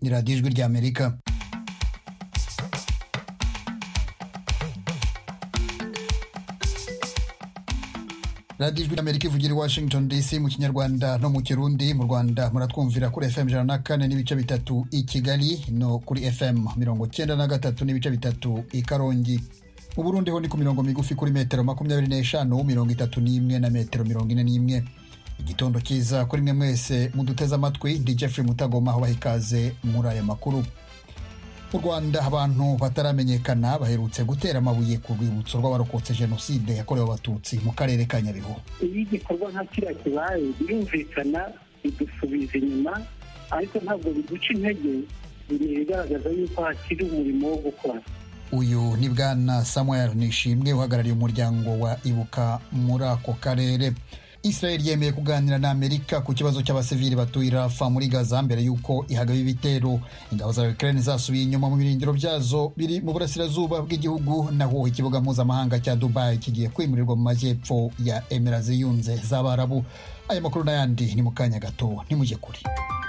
ni radiyo ijwi ry'Amerika. radiyo ijwi ry'Amerika ivugira i Washington DC mu Kinyarwanda no mu Kirundi. Mu Rwanda muratwumvira kuri FM 104 n'ibice bitatu i Kigali no kuri FM 93 n'ibice bitatu i Karongi. Mu Burundi ho ni ku mirongo migufi kuri metero 25, 31 na metero 41. Igitondo cyiza kuri mwe mwese muduteze amatwi. Ndi Jeffrey Mutagoma aho bahikaze muri aya makuru. Mu Rwanda abantu bataramenyekana baherutse gutera amabuye ku rwibutso rw'abarokotse jenoside yakorewe abatutsi mu karere ka Nyabihu. Iyi gikorwa nka kiriya kibaye birumvikana bidusubiza inyuma, ariko ntabwo biduca intege, bigaragaza yuko hakiri umurimo wo gukora. Uyu ni Bwana Samuel Nishimwe uhagarariye umuryango wa Ibuka muri ako karere. Israel yemeye kuganira na Amerika ku kibazo cy'abasivili batuye Rafa muri Gaza mbere yuko ihagaba ibitero. Ingabo za Ukraine zasubiye inyuma mu birindiro byazo biri mu burasirazuba bw'igihugu, naho ikibuga mpuzamahanga cya Dubai kigiye kwimurirwa mu majyepfo ya Emirates Ziyunze z'Abarabu. Aya makuru n'ayandi ni mu kanya gato, ntimujye kure.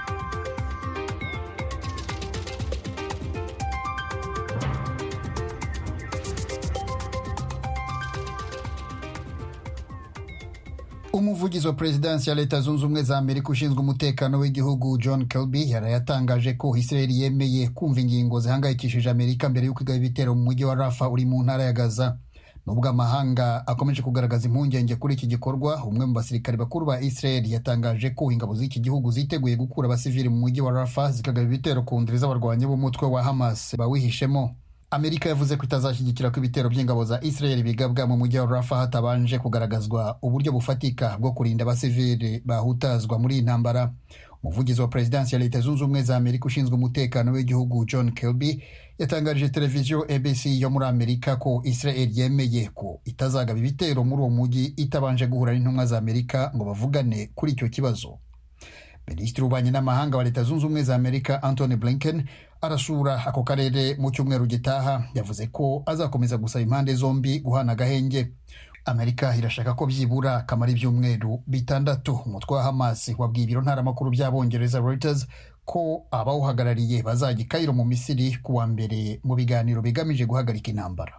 Umuvugizi wa Perezidansi ya Leta Zunze Ubumwe za Amerika ushinzwe umutekano w'igihugu John Kirby yarayatangaje ko Israel yemeye kumva ingingo zihangayikishije Amerika mbere y'uko igaba ibitero mu mujyi wa Rafa uri mu ntara ya Gaza. Nubwo amahanga akomeje kugaragaza impungenge kuri iki gikorwa, umwe mu basirikari bakuru ba Israel yatangaje ko ingabo z'iki gihugu ziteguye gukura abasivili mu mujyi wa Rafa zikagaba ibitero ku ndiri z'abarwanyi b'umutwe wa Hamas bawihishemo. Amerika yavuze ko itazashyigikira ko ibitero by'ingabo za Israel bigabwa mu mujyi wa Rafa hatabanje kugaragazwa uburyo bufatika bwo kurinda abasivili bahutazwa muri iyi ntambara. Umuvugizi wa Perezidansi ya Leta Zunze Ubumwe za Amerika ushinzwe umutekano w'igihugu John Kirby yatangarije televiziyo ABC yo muri Amerika ko Israel yemeye ko itazagaba ibitero muri uwo mujyi itabanje guhura n'intumwa za Amerika ngo bavugane kuri icyo kibazo. Minisitiri w'ububanyi n'amahanga wa Leta Zunze Ubumwe za Amerika Antony Blinken arasura ako karere mu cyumweru gitaha. Yavuze ko azakomeza gusaba impande zombi guhana agahenge. Amerika irashaka ko byibura kamara ibyumweru 6 umutwe wa Hamas wabwiye ibiro ntaramakuru by'Abongereza Reuters ko abawuhagarariye bazajya i Cairo mu Misiri kuwa mbere mu biganiro bigamije guhagarika intambara.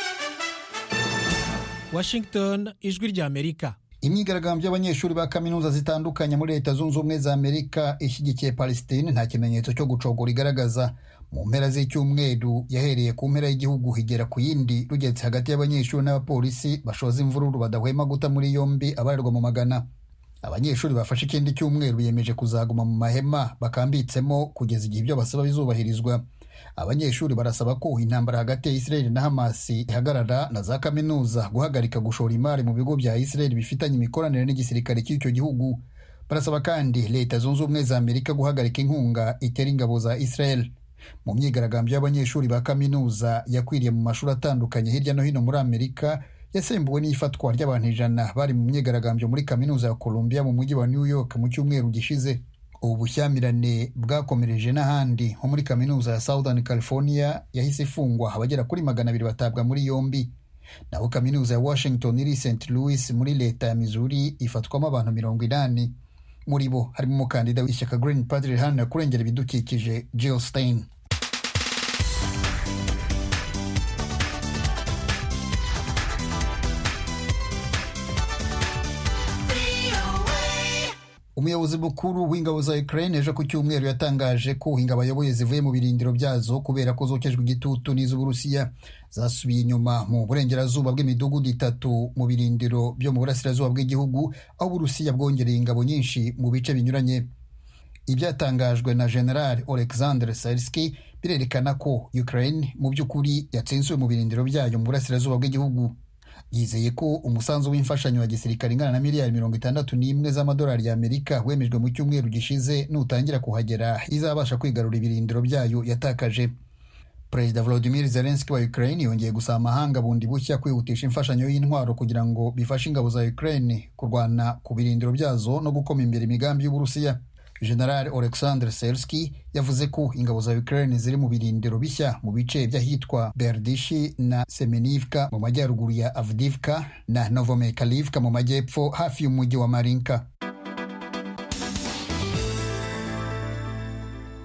Washington, ijwi ry'Amerika. Imyigaragambyo y'abanyeshuri ba kaminuza zitandukanye muri Leta Zunze Ubumwe za Amerika ishyigikiye Palestine nta kimenyetso cyo gucogora igaragaza. Mu mpera z'icyumweru yahereye ku mpera y'igihugu higera ku yindi, rugetse hagati y'abanyeshuri n'abapolisi bashoza imvururu badahwema guta muri yombi abarerwa mu magana. Abanyeshuri bafashe ikindi cyumweru biyemeje kuzaguma mu mahema bakambitsemo kugeza igihe ibyo basaba bizubahirizwa. Abanyeshuri barasaba ko intambara hagati ya Israel na Hamas ihagarara, na za kaminuza guhagarika gushora imari mu bigo bya Israel bifitanye imikoranire n'igisirikare cy'icyo gihugu. Barasaba kandi Leta Zunze Ubumwe za Amerika guhagarika inkunga itera ingabo za Israel. Mu myigaragambyo y'abanyeshuri ba kaminuza yakwiriye mu mashuri atandukanye hirya no hino muri Amerika, yasembuwe n'ifatwa ry'abantu 100 bari mu myigaragambyo muri kaminuza ya Columbia mu mujyi wa New York mu cyumweru gishize. Ubu bushyamirane bwakomereje n'ahandi nko muri kaminuza ya Southern California yahise ifungwa, abagera kuri 200 batabwa muri yombi. Naho kaminuza ya Washington iri St. Louis muri leta ya Missouri ifatwamo abantu 80. Muri bo harimo umukandida w'ishyaka Green Party riharanira kurengera ibidukikije Jill Stein. Umuyobozi mukuru w'ingabo za Ukraine ejo ku cyumweru yatangaje ko ingabo ayoboye zivuye mu birindiro byazo kubera ko zokejwe igitutu n'iz'Uburusiya. Zasubiye inyuma mu burengerazuba bw'imidugudu 3 mu birindiro byo mu burasirazuba bw'igihugu, aho Uburusiya bwongereye ingabo nyinshi mu bice binyuranye. Ibyatangajwe na General Oleksandr Syrskyi birerekana ko Ukraine mu by'ukuri yatsinzwe mu birindiro byayo mu burasirazuba bw'igihugu. Yizeye ko umusanzu w'imfashanyo wa gisirikare ingana na miliyari 61 z'amadolari y'Amerika wemejwe mu cyumweru gishize nutangira kuhagera izabasha kwigarura ibirindiro byayo yatakaje. Perezida Volodymyr Zelensky wa Ukraine yongeye gusaba amahanga bundi bushya kwihutisha imfashanyo y'intwaro kugira ngo bifashe ingabo za Ukraine kurwana ku birindiro byazo no gukoma imbere imigambi y'Uburusiya. General Oleksandr Syrskyi yavuze ko ingabo za Ukraine ziri mu birindiro bishya mu bice by'ahitwa Berdishi na Semenivka mu majyaruguru ya Avdiivka na Novomykolivka mu majyepfo hafi y'umujyi wa Marinka.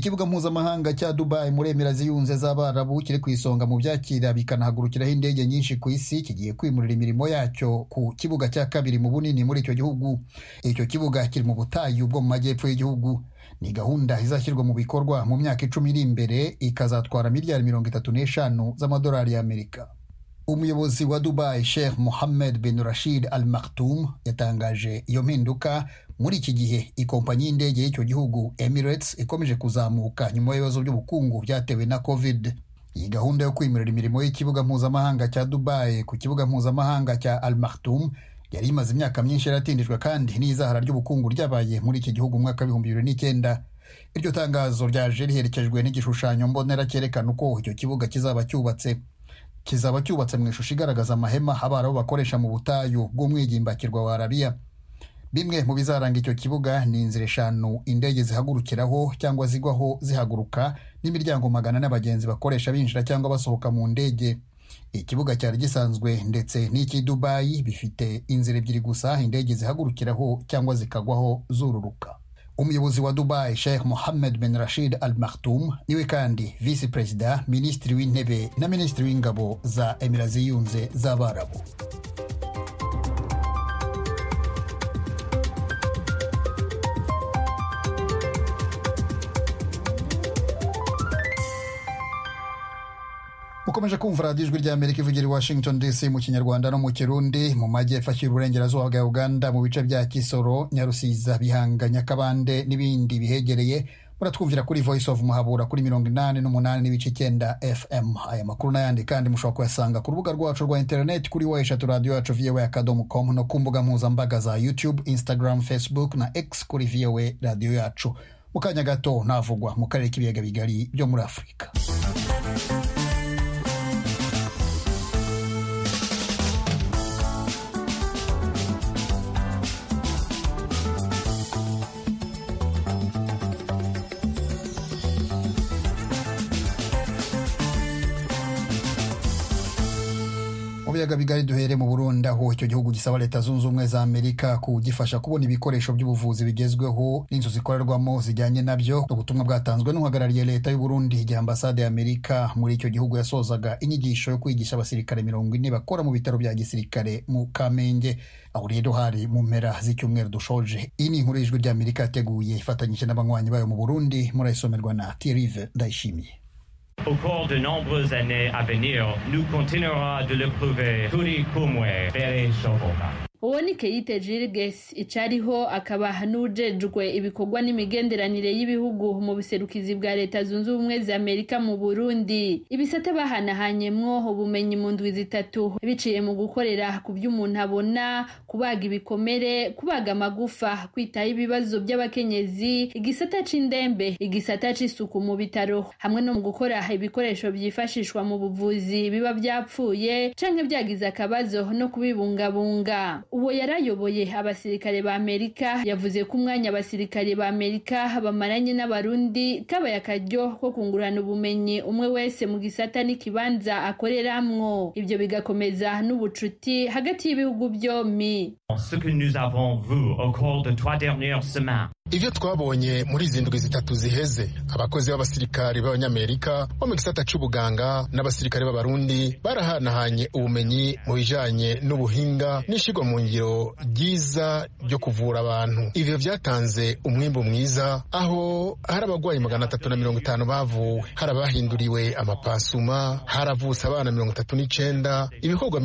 ikibuga mpuzamahanga cya Dubai muri Emirates Zunze z'Abarabu kiri ku isonga mu byakira bikanahagurukiraho indege nyinshi ku isi kigiye kwimurira imirimo yacyo ku kibuga cya kabiri mu bunini muri icyo gihugu. Icyo kibuga kiri mu butayu bwo mu majyepfo y'igihugu. Ni gahunda izashyirwa mu bikorwa mu myaka 10 iri imbere, ikazatwara miliyari 35 z'amadolari y'Amerika. Umuyobozi wa Dubai Sheikh Mohammed bin Rashid Al Maktoum yatangaje iyo mpinduka muri iki gihe ikompanyi y'indege y'icyo gihugu Emirates ikomeje kuzamuka nyuma y'ibibazo by'ubukungu byatewe na Covid. Iyi gahunda yo kwimurira imirimo y'ikibuga mpuzamahanga cya Dubai ku kibuga mpuzamahanga cya Al Maktoum yari imaze imyaka myinshi yaratindijwe kandi n'izahara ry'ubukungu ryabaye muri iki gihugu mu mwaka 2009. Iryo tangazo ryaje riherekejwe n'igishushanyo mbonera cyerekana uko icyo kibuga kizaba cyubatse mu ishusho igaragaza amahema Abarabu bakoresha mu butayu bw'umwigimbakirwa wa Arabia. Bimwe mu bizaranga icyo kibuga ni inzira 5 indege zihagurukiraho cyangwa zigwaho zihaguruka n'imiryango 100 n'abagenzi bakoresha binjira cyangwa basohoka mu ndege. Ikibuga cyari gisanzwe ndetse n'iki Dubai bifite inzira 2 gusa indege zihagurukiraho cyangwa zikagwaho zururuka. Umuyobozi wa Dubai Sheikh Mohammed bin Rashid Al Maktoum niwe kandi Vice President, Minisitiri w'Intebe na Minisitiri w'Ingabo za Emirates Zunze z'Abarabu. Mukomeje kumva radiyo ijwi ry'Amerika ivugira i Washington DC mu Kinyarwanda no mu Kirundi. Mu majyepfo ashyira uburengerazuba bwa Uganda mu bice bya Kisoro, Nyarusiza, Bihanga, Nyakabande n'ibindi bihegereye muratwumvira kuri Voice of Muhabura kuri 88.9 FM. Aya makuru n'ayandi kandi mushobora kuyasanga ku rubuga rwacu rwa internet kuri www.radioyacu.com no ku mbuga mpuzambaga za YouTube, Instagram, Facebook na X kuri VOA Radio Yacu. Mu kanya gato navugwa mu karere k'ibiyaga bigari byo muri Afurika. Biyaga bigari duhere mu Burundi aho icyo gihugu gisaba Leta Zunze Ubumwe za Amerika kugifasha kubona ibikoresho by'ubuvuzi bigezweho n'inzu zikorerwamo zijyanye nabyo. Ubutumwa bwatanzwe n'uhagarariye Leta y'u Burundi igihe ambasade ya Amerika muri icyo gihugu yasozaga inyigisho yo kwigisha abasirikare 40 bakora mu bitaro bya gisirikare mu Kamenge. Aho rero hari mu mpera z'icyumweru dushoje. Iyi ni inkuru y'ijwi ry'Amerika yateguye ifatanyije n'abanywanyi bayo mu Burundi, murayisomerwa na Thierry Ndayishimiye. Au cours de nombreuses années à venir, nous continuerons de le prouver. Turi kumwe, bere shoboka. Uwo ni Keite Jirges icariho akaba n'ujejwe ibikorwa n'imigenderanire y'ibihugu mu biserukizi bwa Leta Zunze Ubumwe za Amerika mu Burundi. Ibisate bahanahanyemwo ubumenyi mu ndwi 3 biciye mu gukorera ku by'umuntu abona, kubaga ibikomere, kubaga amagufa, kwitaho ibibazo by'abakenyezi, igisata c'indembe, igisata c'isuku mu bitaro, hamwe no mu gukora ibikoresho byifashishwa mu buvuzi biba byapfuye canke byagize akabazo no kubibungabunga. Uwo yarayoboye abasirikare ba Amerika yavuze ko umwanya abasirikare ba Amerika bamaranye n'abarundi kabaye akaryo ko kungurana ubumenyi umwe wese mu gisata n'ikibanza akoreramwo. Ibyo bigakomeza n'ubucuti hagati y'ibihugu byombi. Ce que nous avons vu au cours de 3 dernières semaines. Ivyo twabonye muri zindwi 3 ziheze, abakozi b'abasirikare b'abanyamerika bo mu gisata c'ubuganga n'abasirikare b'abarundi barahanahanye ubumenyi mu bijanye n'ubuhinga n'ishigwa mu ngiro ryiza ryo kuvura abantu. Ivyo vyatanze umwimbo mwiza, aho hari abagwayi 350 bavuwe, hari abahinduriwe amapasuma, haravutse abana 39, ibikorwa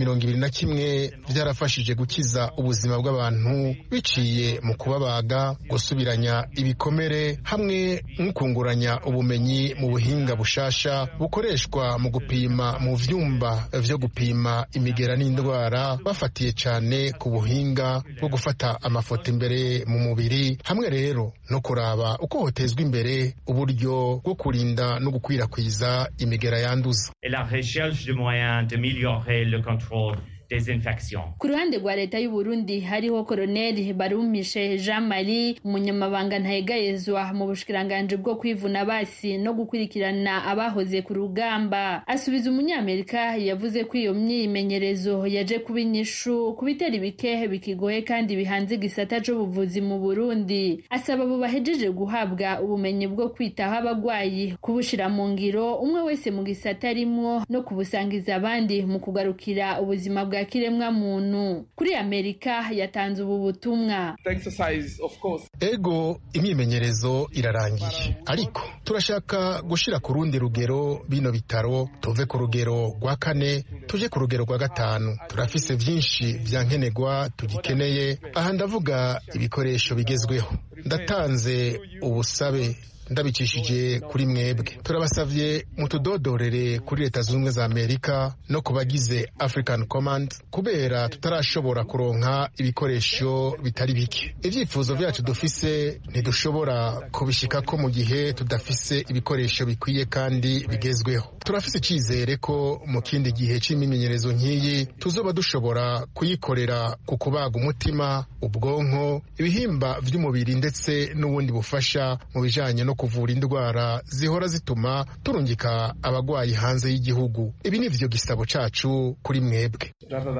21 vyarafashije gukiza ubuzima bw'abantu biciye mu kubabaga, gusubiranya ibikomere hamwe n'ukunguranya ubumenyi mu buhinga bushasha bukoreshwa mu gupima mu vyumba vyo gupima imigera n'indwara, bafatiye cyane ku buhinga bwo gufata amafoto imbere mu mubiri, hamwe rero no kuraba uko hotezwa imbere uburyo bwo kurinda no gukwirakwiza imigera yanduza. Et la recherche de moyens d'améliorer le contrôle des infections. Ku ruhande rwa leta y'u Burundi hariho Colonel Barumishe Jean Marie, umunyamabanga ntayegayezwa mu bushikiranganje bwo kwivuna basi no gukurikirana abahoze ku rugamba. Asubiza umunyamerika yavuze ko iyo myimenyerezo yaje kuba inyishu ku bitera bike bikigoye kandi bihanze igisata c'ubuvuzi mu Burundi. Asaba abo bahejeje guhabwa ubumenyi bwo kwitaho abagwayi kubushira mu ngiro umwe wese mu gisata rimwo no kubusangiza abandi mu kugarukira ubuzima bwa kiremwa muntu. Kuri Amerika yatanze ubu butumwa. Ego imyimenyerezo irarangiye, ariko turashaka gushira ku rundi rugero bino bitaro, tuve ku rugero rwa 4 tuje ku rugero rwa 5. Turafise vyinshi vyankenegwa tugikeneye. Aha ndavuga ibikoresho bigezweho. Ndatanze ubusabe ndabicishije kuri mwebwe. Turabasavye mutudodorere kuri leta z'ubumwe za Amerika no kubagize African Command kubera tutarashobora kuronka ibikoresho bitari bike. Ivyifuzo vyacu dufise ntidushobora kubishikako mu gihe tudafise ibikoresho bikwiye kandi bigezweho. Turafise icizere ko mu kindi gihe c'imimenyerezo nk'iyi tuzoba dushobora kuyikorera ku kubaga umutima, ubwonko, ibihimba vy'umubiri ndetse n'ubundi bufasha mu bijanye no kuvura indwara zihora zituma turungika abagwayi hanze y'igihugu. Ibi nivyo gisabo cacu kuri mwebwe.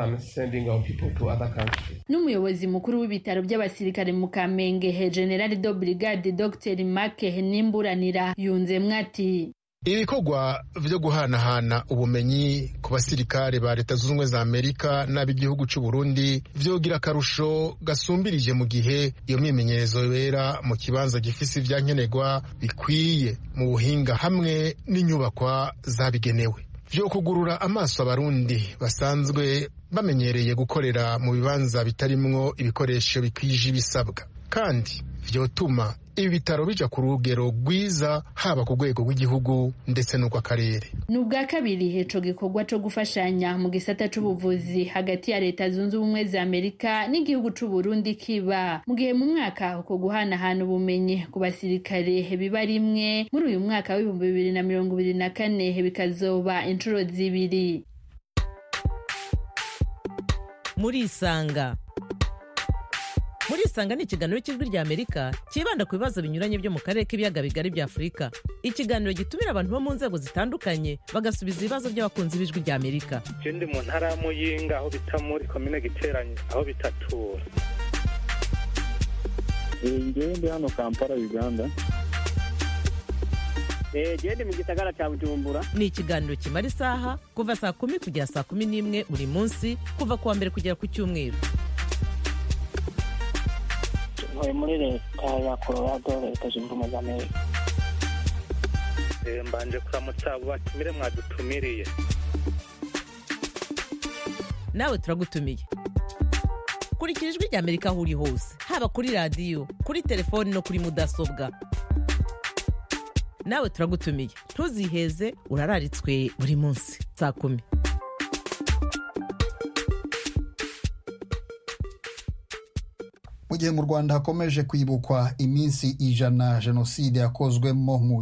N'umuyobozi mukuru w'ibitaro by'abasirikare mu Kamenge, General de Brigade Dr. Make Nimburanira yunzemwe ati ibikorwa vyo guhanahana ubumenyi ku basirikare ba leta z'ubumwe za Amerika n'ab'igihugu c'u Burundi vyogira akarusho gasumbirije mu gihe iyo myimenyerezo yera mu kibanza gifise ivyankenerwa bikwiye mu buhinga hamwe n'inyubakwa zabigenewe. Vyo kugurura amaso abarundi basanzwe bamenyereye gukorera mu bibanza bitarimwo ibikoresho bikwije ibisabwa, kandi vyotuma ibi bitaro bija ku rugero rwiza haba ku rwego rw'igihugu ndetse n'urw'akarere. N'ubwa kabiri ico gikorwa co gufashanya mu gisata c'ubuvuzi hagati ya leta zunze ubumwe za Amerika n'igihugu c'u Burundi kiba mu gihe mu mwaka uko guhanahana ubumenyi ku basirikare biba rimwe, muri uyu mwaka wa 2024 bikazoba inshuro zibiri. Muri Isanga ni ikiganiro cy'ijwi rya Amerika kibanda ku bibazo binyuranye byo mu karere k'ibiyaga bigari bya Afurika. Ikiganiro gitumira abantu bo mu nzego zitandukanye bagasubiza ibibazo by'abakunzi b'ijwi rya Amerika. Je ndi mu ntara ya Muyinga aho bita muri commune Giteranyi aho bitatura. Ndi hano Kampala Uganda. Ndi mu gisagara cya Bujumbura. Ni ikiganiro kimara isaha kuva saa 10 kugera saa 11 buri munsi kuva kuwa mbere kugera ku cyumweru. Muri leta ya Colorado, leta zunze ubumwe za Amerika. Mbanje kuramutsa batumire mwadutumiriye. Nawe turagutumiye. Kurikira ijwi rya Amerika aho uri hose, haba kuri radio, kuri telefone no kuri mudasobwa. Nawe turagutumiye. Ntuziheze, urararitswe buri munsi saa 10. Mu gihe mu Rwanda hakomeje kwibukwa iminsi 100 jenoside yakozwemo mu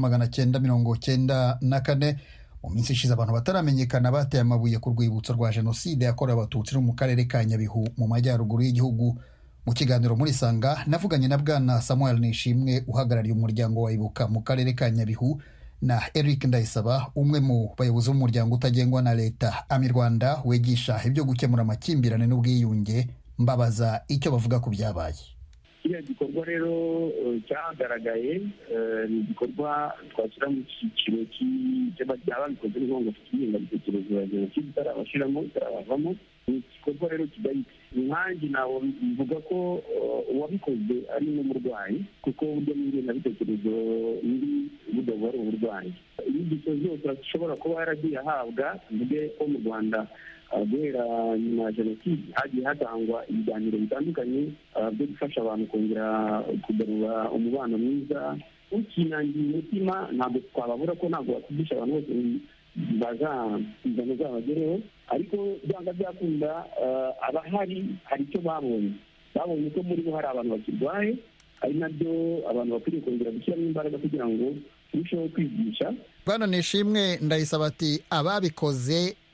1994, mu minsi ishize abantu bataramenyekana bateye amabuye ku rwibutso rwa jenoside yakorewe abatutsi no mu karere ka Nyabihu mu majyaruguru y'igihugu. Mu kiganiro muri Sanga navuganye na Bwana Samuel Nishimwe uhagarariye umuryango wa Ibuka mu karere ka Nyabihu na Eric Ndayisaba umwe mu bayobozi b'umuryango utagengwa na leta Ami Rwanda wegisha ibyo gukemura amakimbirane n'ubwiyunge, mbabaza icyo bavuga ku byabaye. Iyo gikorwa rero cyagaragaye ni igikorwa twashyira mu cyiciro cy'ababikoze n'inkongo cy'ingengabitekerezo ya jenoside itarabashiramo itarabavamo. Ni igikorwa rero kidahita. Nanjye nawe mvuga ko uwabikoze ari n'umurwayi, kuko burya n'ingengabitekerezo iri budahora uburwayi. Inyigisho zose ashobora kuba yaragiye ahabwa, mvuge ko mu Rwanda guhera nyuma ya jenoside hagiye hatangwa ibiganiro bitandukanye byo gufasha abantu kongera kugarura umubano mwiza. Ukinangiye umutima ntabwo twababura ko ntabwo bakwigisha abantu bose bazazana zabagereho, ariko byanga byakunda abahari hari icyo babonye ko muri bo hari abantu bakirwaye, ari nabyo abantu bakwiriye kongera gushyiramo imbaraga kugira ngo turusheho kwigisha. Bwana Nishimwe Ndayisaba ati ababikoze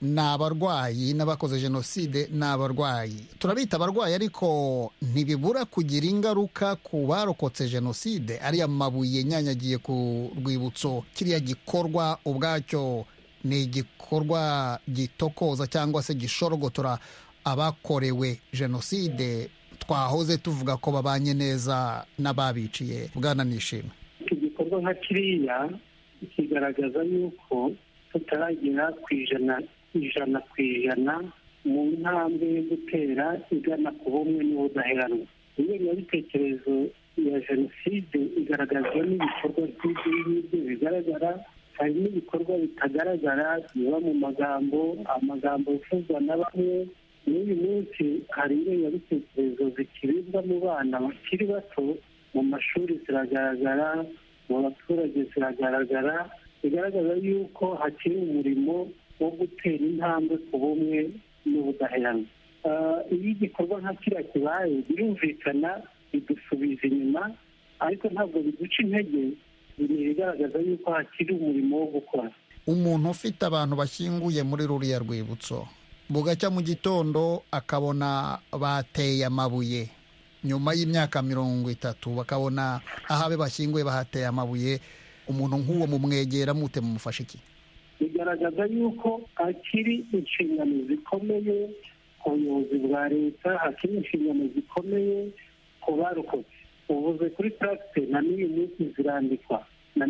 ni abarwayi, n'abakoze jenoside ni abarwayi. Turabita abarwayi, ariko ntibibura kugira ingaruka ku barokotse jenoside. Ariya mabuye nyanyagiye ku rwibutso, kiriya gikorwa ubwacyo ni igikorwa gitokoza cyangwa se gishorogotora abakorewe jenoside. Twahoze tuvuga ko babanye neza n'ababiciye. Bwana Nishimwe, iki gikorwa nka kiriya kigaragaza yuko tutaragera ku ijana ku ijana mu ntambwe yo gutera igana ku bumwe n'ubudaheranwa. Ingengabitekerezo ya jenoside igaragazwa n'ibikorwa by'ibyo bigaragara, hari n'ibikorwa bitagaragara biba mu amagambo yifuzwa na bamwe. N'uyu munsi hari ingengabitekerezo zikiribwa mu bana bakiri bato, mu mashuri ziragaragara, mu baturage ziragaragara, bigaragaza yuko hakiri umurimo wo gutera intambwe ku bumwe n'ubudaheranwa. Iyo igikorwa nka kiriya kibaye, birumvikana bidusubiza inyuma, ariko ntabwo biduca intege, bigaragaza yuko hakiri umurimo wo gukora. Umuntu ufite abantu bashyinguye muri ruriya rwibutso, bugacya mu gitondo akabona bateye amabuye, nyuma y'imyaka 30 bakabona ahabe bashyinguye bahateye amabuye, umuntu nk'uwo mumwegera mute, mumufasha iki? Bigaragaza yuko hakiri inshingano zikomeye ku buyobozi bwa leta, hakiri inshingano zikomeye ku barokotse. Uvuze kuri tracte, na n'uyu munsi zirandikwa,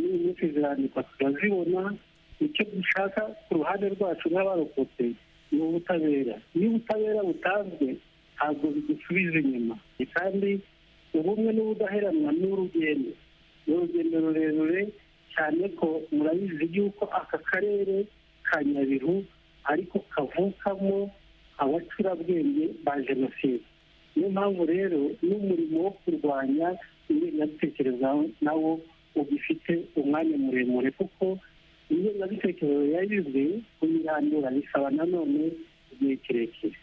turazibona. Icyo dushaka ku ruhande rwacu n'abarokotse ni ubutabera. Iyo ubutabera butanzwe, ntabwo bidusubiza inyuma. Kandi ubumwe n'ubudaheranwa ni urugendo rurerure cyane, ko murabizi yuko aka karere ka Nyabihu ariko kavukamo abacurabwenge ba jenoside. Niyo mpamvu rero n'umurimo wo kurwanya ingengabitekerezo nawo ugifite umwanya muremure, kuko ingengabitekerezo yayizwe kuyirandura bisaba nanone igihe kirekire.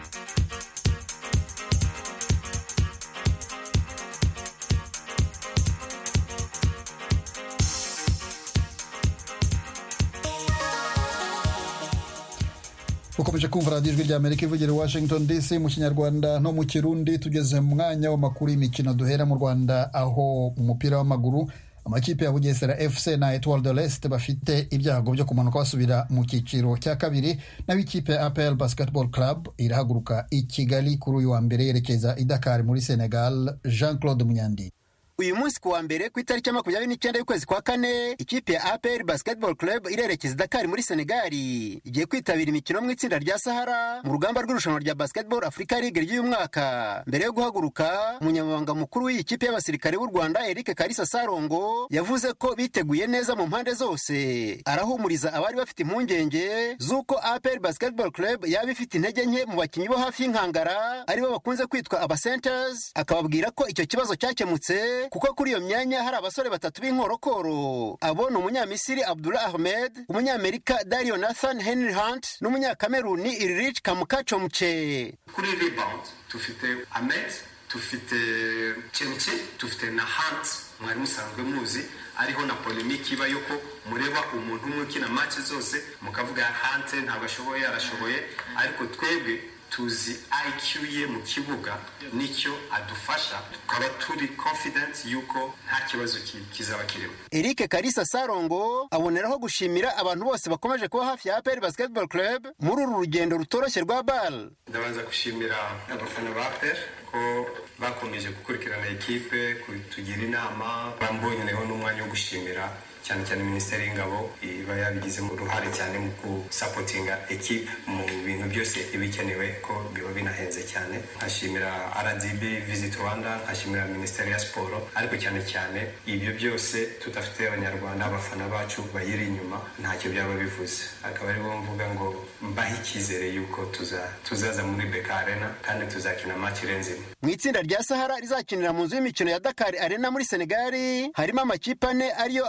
Ukomeje kumva radiyo ijwi ry'Amerika ivugira Washington DC mu Kinyarwanda no mu Kirundi. Tugeze mu mwanya w'amakuru y'imikino, duhera mu Rwanda, aho umupira w'amaguru amakipe ya Bugesera FC na Etoile de l'Est bafite ibyago byo kumanuka basubira mu cyiciro cya kabiri, naho ikipe ya APR Basketball Club irahaguruka i Kigali kuri uyu wa mbere yerekeza i Dakar muri Senegal. Jean-Claude Munyandi. Uyu munsi kuwa mbere ku itariki 29 y'ukwezi kwa kane, ikipe ya APR Basketball Club irerekeza Dakar muri Senegal, igiye kwitabira imikino mu itsinda rya Sahara mu rugamba rw'irushanwa rya Basketball Africa League ry'uyu mwaka. Mbere yo guhaguruka, umunyamabanga mukuru w'iyi kipe y'abasirikare b'u Rwanda Eric Kalisa Sarongo yavuze ko biteguye neza mu mpande zose. Arahumuriza abari bafite impungenge z'uko APR Basketball Club yaba ifite intege nke mu bakinnyi bo hafi y'inkangara aribo bakunze kwitwa aba centers, akababwira ko icyo kibazo cyakemutse kuko kuri iyo myanya hari abasore batatu b'inkorokoro. Abo ni umunyamisiri Abdullah Ahmed, umunyamerika Dario Nathan Henry Hunt n'umunyakameruni Ilrich Kamukachomche. Kuri rebound tufite Ahmed, tufite Chemche, tufite na Hunt, mwari musanzwe muzi, ariho na polemiki iba yuko mureba umuntu umwe ukina match zose mukavuga Hunt ntabwo ashoboye, arashoboye, ariko twebwe tuzi IQ ye mu kibuga nicyo adufasha, tukaba turi confident yuko nta kibazo kizaba kirimo. Eric Kalisa Sarongo aboneraho gushimira abantu bose bakomeje kuba hafi ya APR Basketball Club muri uru rugendo rutoroshye rwa BAL. Ndabanza gushimira abafana ba APR ko bakomeje gukurikirana ekipe, kutugira inama, bambonyeho n'umwanya wo gushimira cyane cyane Minisiteri y'Ingabo iba yabigizemo uruhare cyane mu gusapotinga ekipe mu bintu byose ibikenewe ko biba binahenze cyane. Nkashimira RDB Visit Rwanda, nkashimira Minisiteri ya Siporo, ariko cyane cyane ibyo byose tudafite abanyarwanda abafana bacu bayiri inyuma ntacyo byaba bivuze. Akaba ari bo mvuga ngo mbahe icyizere yuko tuzaza muri BK Arena kandi tuzakina match irenze. Mu itsinda rya Sahara rizakinira mu nzu y'imikino ya Dakar Arena muri Senegal harimo amakipe ane ariyo AS Douanes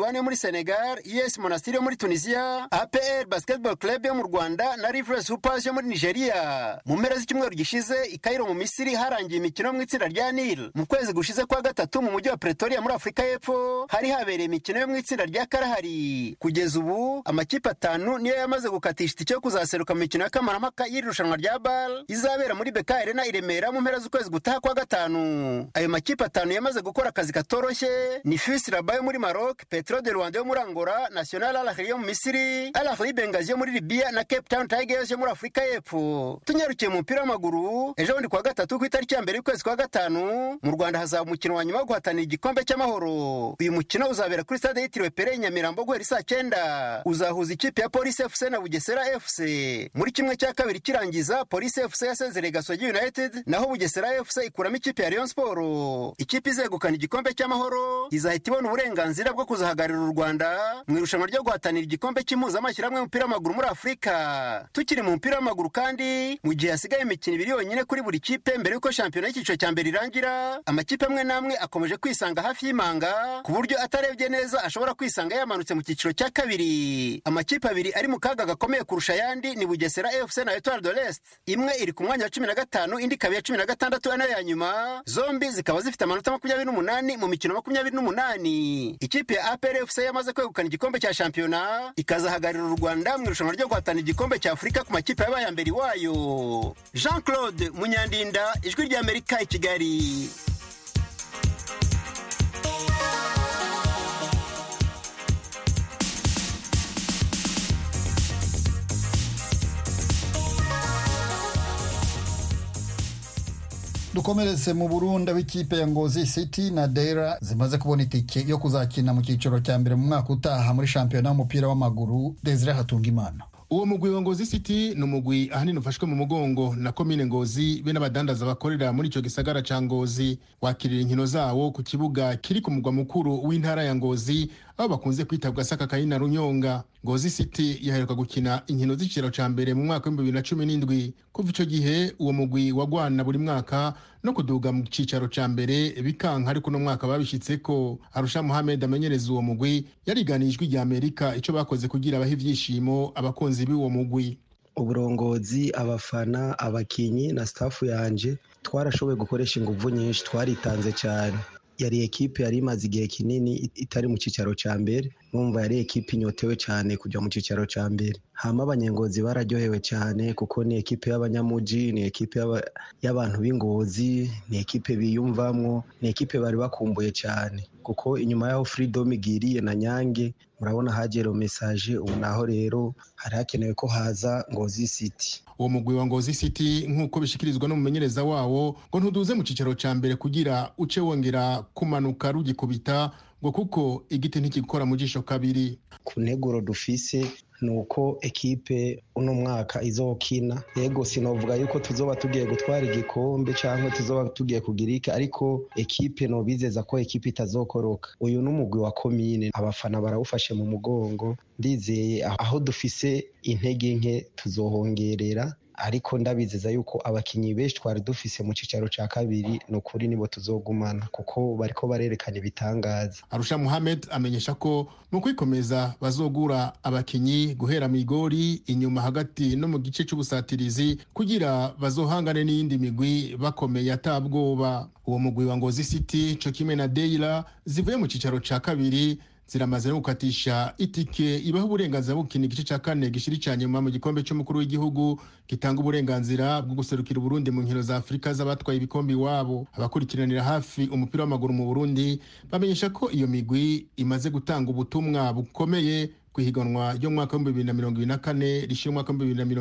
One yo muri Senegal, US Monastir yo muri Tunisia, APR Basketball Club yo mu Rwanda na Rivers Hoopers yo muri Nigeria. Mu mpera z'icyumweru gishize i Cairo mu Misiri harangiye imikino mu itsinda rya Nil. Mu kwezi gushize kwa gatatu mu mujyi wa Pretoria muri Afurika y'Epfo hari habereye imikino yo mu itsinda rya Kalahari. Kugeza ubu amakipe 5 niyo yamaze gukatisha itike yo kuzaseruka mu mikino y'akamaramaka y'irushanwa rya BAL izabera muri BK Arena i Remera mu mpera z'ukwezi gutaha kwa gatanu. Ayo makipe 5 yamaze gukora akazi katoroshye ni FUS Rabat yo muri Maroc, Petro de Rwanda yo muri Angola, National Al Ahly yo mu Misiri, Al Ahly Benghazi yo muri Libya na Cape Town Tigers yo muri Afurika y'Epfo. Tunyarukiye mu mupira w'amaguru, ejo bundi kwa gatatu ku itariki ya mbere y'ukwezi kwa gatanu mu Rwanda hazaba umukino wa nyuma wo guhatanira igikombe cy'amahoro. Uyu mukino uzabera kuri stade yitiriwe Pere Nyamirambo guhera saa 9. Uzahuza ikipe ya Police FC na Bugesera FC. Muri kimwe cya kabiri kirangiza Police FC yasezereye Gasogi United naho Bugesera FC ikuramo ikipe ya Rayon Sport. Ikipe izegukana igikombe cy'amahoro izahita ibona uburenganzira bwo kuzahagararira u Rwanda mu irushanwa ryo guhatanira igikombe cy'impuzamashyirahamwe y'umupira w'amaguru muri Afurika. Tukiri mu mupira w'amaguru kandi mu gihe hasigaye imikino 2 yonyine kuri buri kipe mbere yuko shampiyona y'icyiciro cya mbere irangira, amakipe amwe namwe akomeje kwisanga hafi y'imanga ku buryo atarebye neza ashobora kwisanga yamanutse mu cyiciro cya kabiri. Amakipe 2 ari mu kaga gakomeye kurusha yandi ni Bugesera FC na Etoile de l'Est. Imwe iri ku mwanya wa 15 indi ikaba ya 16 ana ya nyuma, zombi zikaba zifite amanota 28 mu mikino 28. Ikipe ya APR FC yamaze kwegukana igikombe cya shampiyona ikazahagararira u Rwanda mu irushanwa ryo guhatanira igikombe cya Afurika ku makipe yabaye ya mbere wayo. Jean-Claude Munyandinda, Ijwi rya Amerika i Kigali. Dukomeretse mu Burundi w'ikipe ya Ngozi City na Dera zimaze kubona itike yo kuzakina mu cyiciro cya mbere mu mwaka utaha muri shampiyona y'umupira w'amaguru. Desire Hatungimana. Uwo mugwi wa Ngozi City ni umugwi ahanini ufashwe mu mugongo na komine Ngozi be n'abadandaza bakorera muri ico gisagara ca Ngozi. Wakirira inkino zawo ku kibuga kiri ku mugwa mukuru w'intara ya Ngozi aho bakunze kwitabwa Saka Kayina Runyonga. Ngozi City yaheruka gukina inkino z'ikiciro ca mbere mu mwaka wa 2017. Kuva ico gihe uwo mugwi wagwana buri mwaka no kuduga mu cicaro ca mbere bikanka, ariko no mwaka babishitseko. Arusha Mohamed amenyereza uwo mugwi yariganijwe rya Amerika ico bakoze kugira abahe ivyishimo abakonzi b'uwo mugwi. Uburongozi, abafana, abakinyi na staff yanje twarashoboye gukoresha inguvu nyinshi, twaritanze cyane. Yari ekipe yari imaze igihe kinini itari mu cicaro ca mbere, numva yari ekipe inyotewe cyane kujya mu cicaro ca mbere. Hama abanyengozi bararyohewe cyane kuko ni ekipe y'abanyamuji, ni ekipe y'abantu b'Ingozi, ni ekipe biyumvamwo, ni ekipe bari bakumbuye cyane kuko inyuma yaho Freedom igiriye na Nyange murabona hagero message. Ubu naho rero hari hakenewe ko haza Ngozi City. Uwo mugwi wa Ngozi City nk'uko bishikirizwa n'umumenyereza wawo ngo ntuduze mu cicaro ca mbere kugira uce wongera kumanuka rugikubita ngo kuko igiti ntikikora mu jisho kabiri. Ku nteguro dufise nuko ekipe uno mwaka izokina. Yego sinovuga yuko tuzoba tugiye gutwara igikombe cyangwa tuzoba tugiye kugirika, ariko ekipe no bizeza ko ekipe itazokoroka. Uyu n'umugwi wa komine, abafana barawufashe mu mugongo. Ndizeye aho dufise intege nke tuzohongerera, ariko ndabizeza yuko abakinyi benshi twari dufise mu cicaro ca kabiri nukuri nibo tuzogumana kuko bariko barerekana ibitangaza. Arusha Mohamed amenyesha ko mu kwikomeza bazogura abakinyi guhera mu igori, inyuma, hagati no mu gice c'ubusatirizi kugira bazohangane n'iyindi migwi bakomeye atabwoba. Uwo mugwi wa Ngozi City co kimwe na Deira zivuye mu cicaro ca kabiri ziramaze no gukatisha itike ibaho uburenganzira bwo gukina igice ca kane gishiri ca nyuma mu gikombe cy'umukuru w'igihugu gitanga uburenganzira bwo guserukira Burundi mu nkino za Afrika z'abatwaye ibikombe iwabo. Abakurikiranira hafi umupira w'amaguru mu Burundi bamenyesha ko iyo migwi imaze gutanga ubutumwa bukomeye kwihiganwa ryo mwaka wa 2024 rishimwe mwaka wa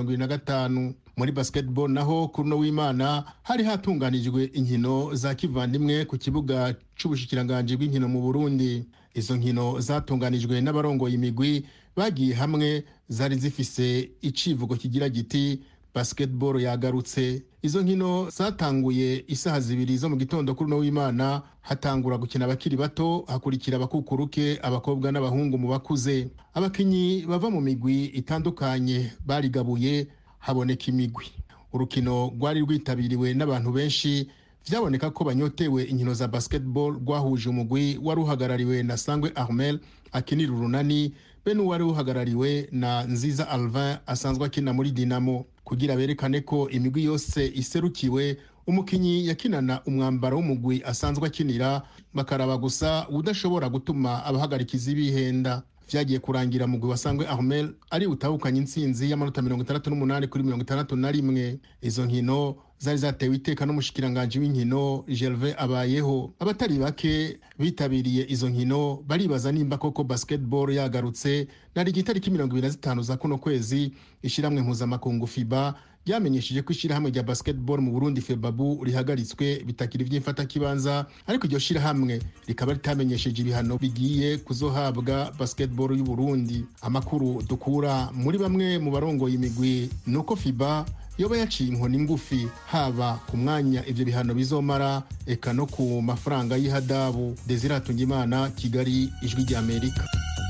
2025. Muri basketball naho kuruno w'Imana hari hatunganijwe inkino za kivandimwe ku kibuga c'ubushikiranganje bw'inkino mu Burundi. Izo nkino zatunganijwe n'abarongoye imigwi bagiye hamwe, zari zifise icivugo kigira giti basketball yagarutse. Izo nkino zatanguye isaha 2 zo mu gitondo kuri no w'Imana, hatangura gukina abakiri bato, hakurikira abakukuruke, abakobwa n'abahungu mu bakuze. Abakinyi bava mu migwi itandukanye barigabuye, haboneka imigwi. Urukino rwari rwitabiriwe n'abantu benshi, byaboneka ko banyotewe inkino za basketball rwahuje umugwi wari uhagarariwe na Sangwe Armel akinira urunani be n'uwari uhagarariwe na Nziza Alvin asanzwe akina muri Dinamo kugira berekane ko imigwi yose iserukiwe umukinyi yakinana umwambaro w'umugwi asanzwe akinira bakaraba gusa udashobora gutuma abahagarikizi bihenda. Vyagiye kurangira mugwi wasangwe Armel ari utahukanye intsinzi y'amanota 68 kuri 61. Izo nkino zari zatewe iteka n'umushikiranganje w'inkino Gervais Abayeho. Abatari bake bitabiriye izo nkino baribaza nimba koko basketball yagarutse. Nari itariki 25 za kuno kwezi ishiramwe mpuzamakungu FIBA yamenyesheje ko ishirahamwe rya basketball mu Burundi FEBABU rihagaritswe bitakiri vy'imfata kibanza, ariko iryo shirahamwe rikaba ritamenyesheje ibihano bigiye kuzohabwa basketball y'u Burundi. Amakuru dukura muri bamwe mu barongoye imigwi nuko FIBA yoba yaciye inkoni ngufi haba ku mwanya ivyo bihano bizomara eka no ku mafaranga y'ihadabu. Desire Hatungimana, Kigali, Ijwi rya Amerika.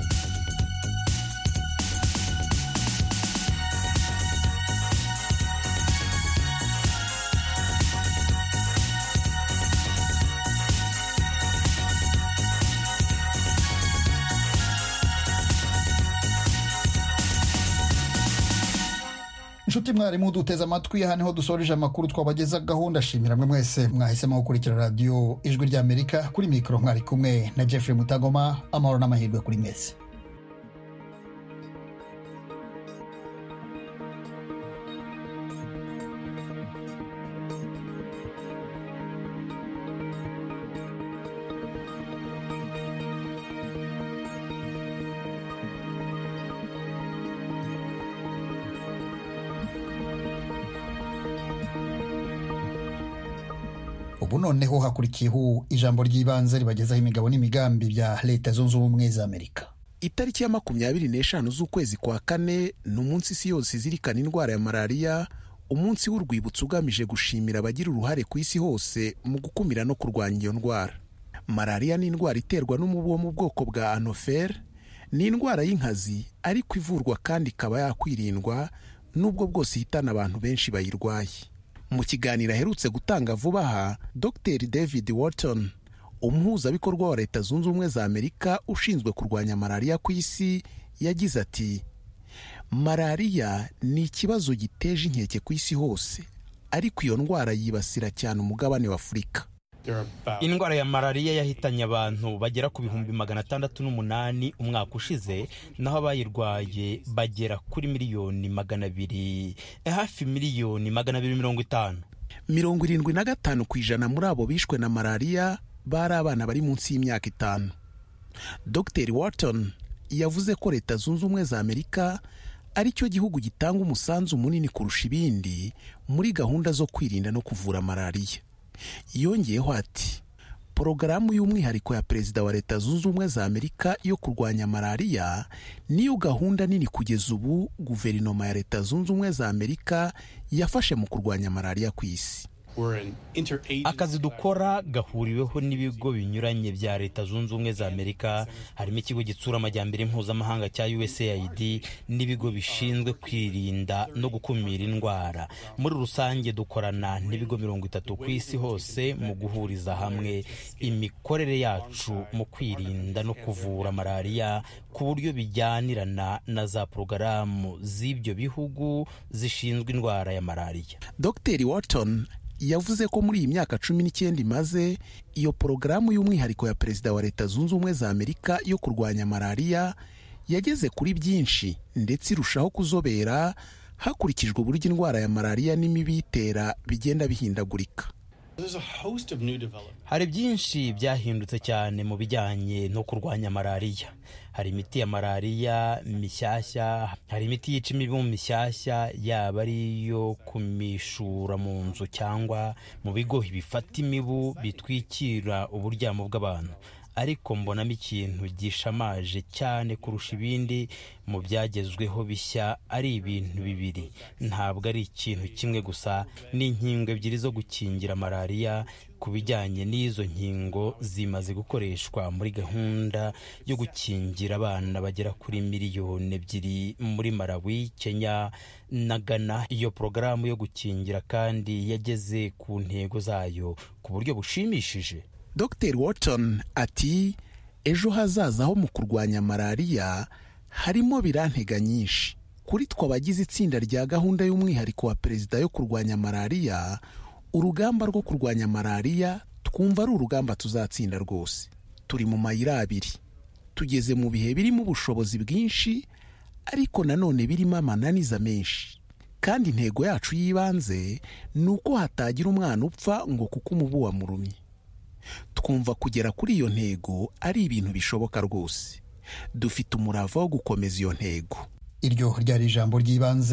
Inshuti mwarimu duteze amatwi, aha niho dusoreje amakuru twabageza gahunda. Shimira mwe mwese mwahisemo gukurikira radio Ijwi rya Amerika. Kuri mikro mwari kumwe na Jeffrey Mutagoma. Amahoro n'amahirwe kuri mwese. Ubu noneho hakurikiyeho ijambo ry'ibanze ribagezaho imigabo n'imigambi bya Leta Zunze Ubumwe za Amerika. Itariki ya 25 z'ukwezi kwa kane ni umunsi isi yose izirikana indwara ya malaria, umunsi w'urwibutso ugamije gushimira abagira uruhare ku isi hose mu gukumira no kurwanya iyo ndwara. Malaria ni indwara iterwa n'umubu wo mu bwoko bwa Anopheles. Ni indwara y'inkazi ariko ivurwa kandi ikaba yakwirindwa nubwo bwose ihitana abantu benshi bayirwaye. Mu kiganiro aherutse gutanga vuba aha, Dr. David Walton, umuhuzabikorwa wa Leta Zunze Ubumwe za Amerika ushinzwe kurwanya malaria ku isi, yagize ati: malaria ni ikibazo giteje inkeke ku isi hose, ariko iyo ndwara yibasira cyane umugabane wa Afurika. Indwara ya malaria yahitanye abantu bagera ku 608 umwaka ushize, naho abayirwaye bagera kuri miliyoni 200, hafi miliyoni 250. 75% muri abo bishwe na malaria bari abana bari munsi y'imyaka 5. Dr. Walton yavuze ko Leta Zunze Ubumwe za Amerika ari cyo gihugu gitanga umusanzu munini kurusha ibindi muri gahunda zo kwirinda no kuvura malaria. Yongeyeho ati: porogaramu y'umwihariko ya Perezida wa Leta Zunze Ubumwe za Amerika yo kurwanya malaria niyo gahunda nini kugeza ubu guverinoma ya Leta Zunze Ubumwe za Amerika yafashe mu kurwanya malaria ku isi. Akazi dukora gahuriweho n'ibigo binyuranye bya Leta Zunze Ubumwe za Amerika, harimo ikigo gitsura amajyambere mpuzamahanga cya USAID n'ibigo bishinzwe kwirinda no gukumira indwara. Muri rusange dukorana n'ibigo 30 ku isi hose mu guhuriza hamwe imikorere yacu mu kwirinda no kuvura malaria ku buryo bijyanirana na za porogaramu z'ibyo bihugu zishinzwe indwara ya malaria. Dr. Walton yavuze ko muri iyi myaka 19 imaze, iyo porogaramu y'umwihariko ya Perezida wa Leta Zunze Ubumwe za Amerika yo kurwanya malaria yageze kuri byinshi ndetse irushaho kuzobera hakurikijwe uburyo indwara ya malaria n'imibitera bigenda bihindagurika. Hari byinshi byahindutse cyane mu bijyanye no kurwanya malaria. Hari imiti ya malaria mishyashya, hari imiti yica imibu mishyashya, yaba ari yo kumishura mu nzu cyangwa mu bigo bifata imibu bitwikira uburyamo bw'abantu. ariko mbonamo ikintu gishamaje cyane kurusha ibindi mu byagezweho bishya ari ibintu bibiri. Ntabwo ari ikintu kimwe gusa, ni inkingo ebyiri zo gukingira malariya. Ku bijyanye n'izo nkingo zimaze gukoreshwa muri gahunda yo gukingira abana bagera kuri 2 miliyoni muri Malawi, Kenya na Ghana. Iyo porogaramu yo gukingira kandi yageze ku ntego zayo ku buryo bushimishije. Dr. Wharton ati ejo hazaza ho mu kurwanya malariya harimo birantega nyinshi. Kuri twe abagize itsinda rya gahunda y'umwihariko wa perezida yo kurwanya malariya, urugamba rwo kurwanya malariya twumva ari urugamba tuzatsinda rwose. Turi mu mayira abiri, tugeze mu bihe birimo ubushobozi bwinshi ariko nanone birimo amananiza menshi, kandi intego yacu y'ibanze ni uko hatagira umwana upfa ngo kuko umubu wamurumye. Twumva kugera kuri iyo ntego ari ibintu bishoboka rwose. Dufite umurava wo gukomeza iyo ntego. Iryo ryari ijambo ry'ibanze